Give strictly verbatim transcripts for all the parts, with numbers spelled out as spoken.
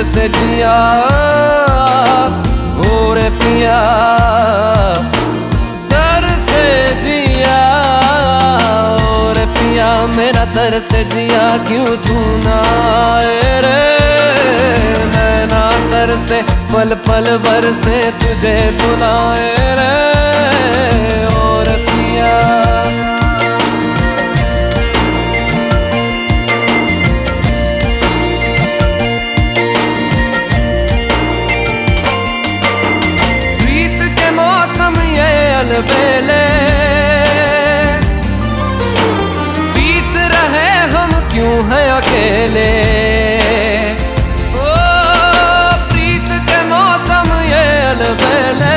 से जिया और पिया दर से जिया और पिया मेरा दर से जिया क्यों तू ना आए रे नैना दर से पल पल भर से तुझे बुलाए रे और पिया बेले बीत रहे हम क्यों हैं अकेले ओ प्रीत के मौसम ये अलबेले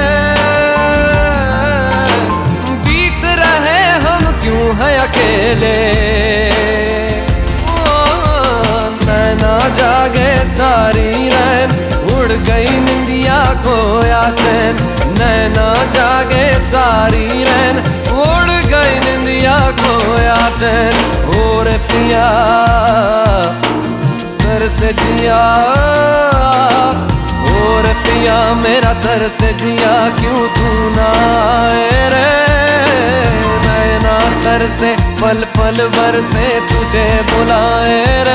बीत रहे हम क्यों हैं अकेले ओ नैना जागे सारी रैन उड़ गई निंदिया खोया चैन नैना जागे सारी रैन उड़ गई निंदिया खोया चैन और पिया दर से जिया और पिया मेरा दर से जिया क्यों तू ना आए रे नैना दर से पल पल भर से तुझे बुलाए रे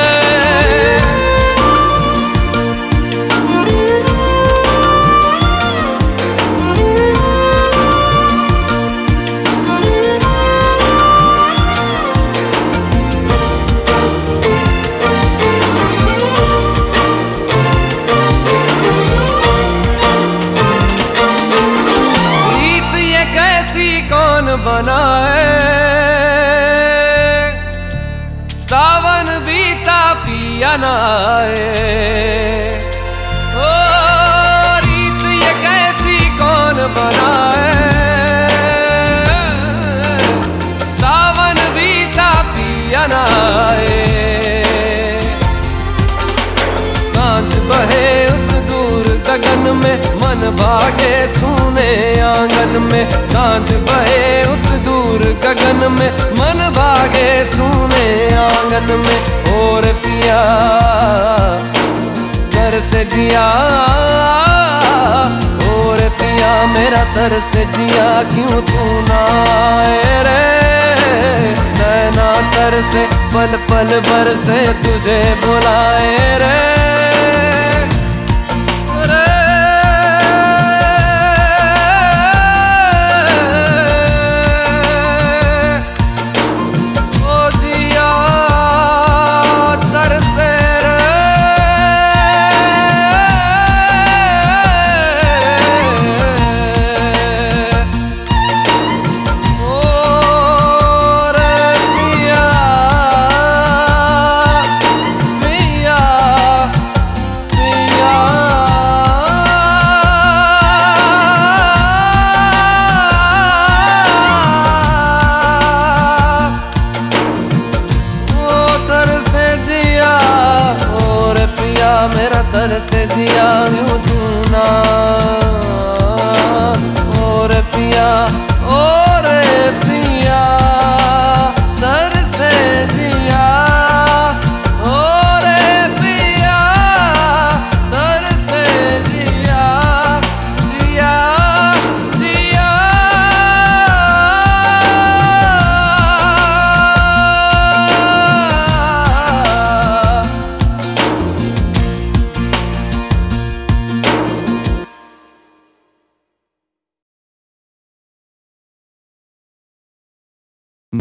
कौन बनाए सावन बीता पिया ना आए ओ रीत ये कैसी कौन बनाए सावन बीता पिया ना आए सांझ बहे उस दूर गगन में मन भागे सुने आंगन में सांझ बहे उस दूर गगन में मन भागे सुने आंगन में और पिया दर से जिया और पिया मेरा दर से जिया क्यों तू ना आए रे नैना दर से पल पल भर से तुझे बुलाए रे मेरा दर से दिया यूं